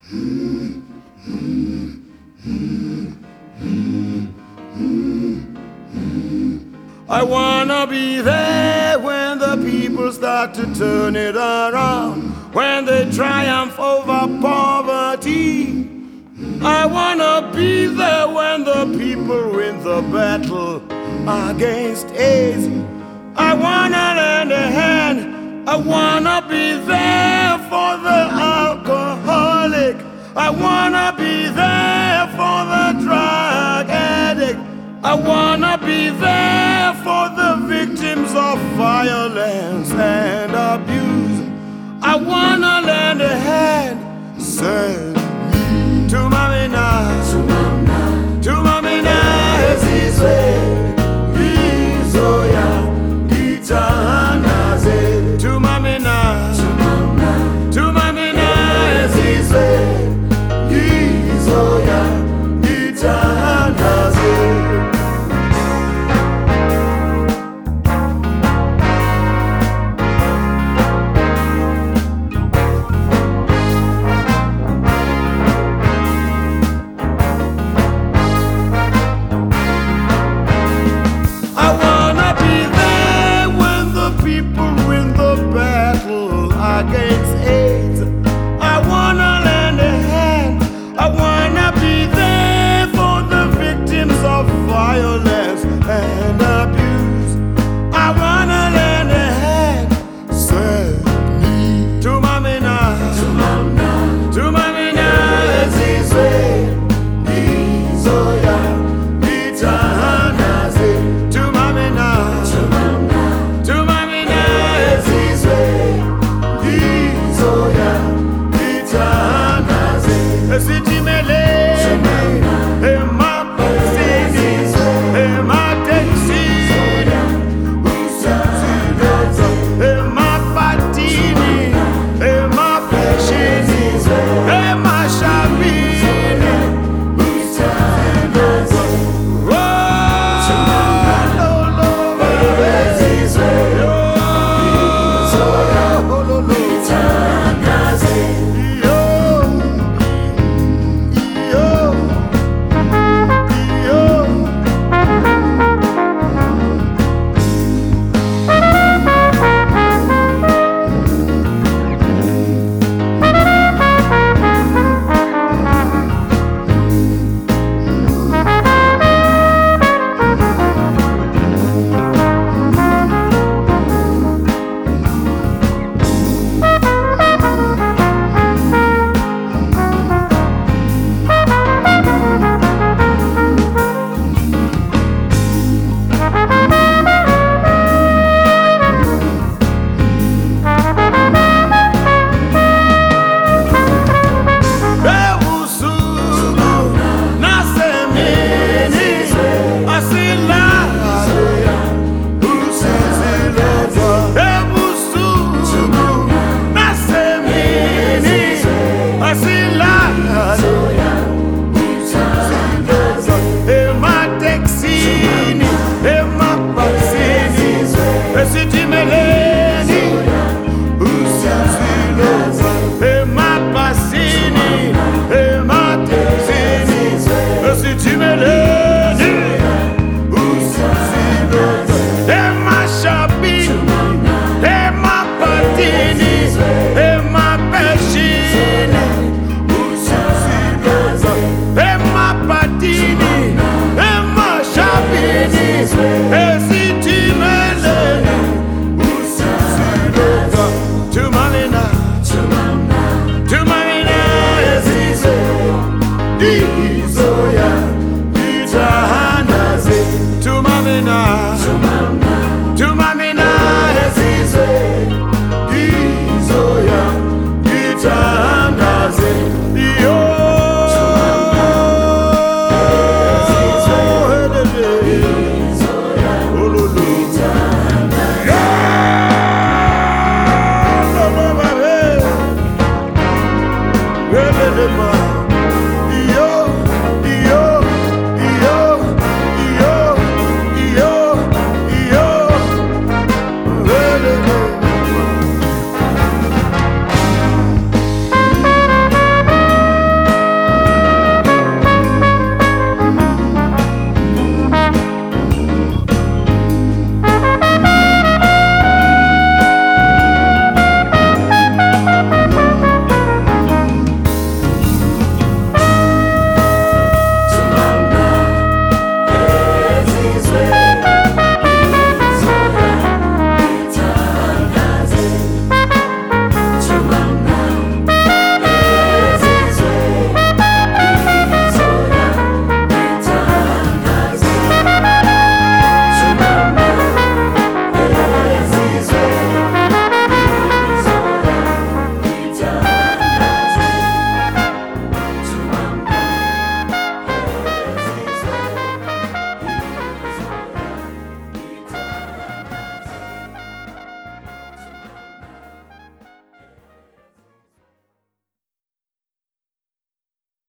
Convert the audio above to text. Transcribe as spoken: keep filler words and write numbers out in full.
I wanna be there when the people start to turn it around, when they triumph over poverty. I wanna be there when the people win the battle against AIDS. I wanna lend a hand. I wanna be there for the alcoholic. I wanna be there for the drug addict. I wanna be there for the victims of violence and abuse. I wanna lend a hand. Send me to Mamina, to Mamina, to Mamina, Ezizwe, Izoya, Itanaze, to Mamina, to Mamina, to Mamina, Ezizwe, Izoya, Itanaze. Against AIDS, I wanna lend a hand. I wanna be there for the victims of violence and abuse. I wanna lend a hand. Send me to Mamina, to Mamina, to Mamina, Ezizwe, Izoya, Itanaze, to Mamina, to Mamina, to Mamina, Ezizwe. Izoya, Itanaze, Esitimele, Ema Pasini, Ema Tensi, Usazidoza, Ema Patini, Ema Peshini, Ema Shabini, Usazidoza, Remember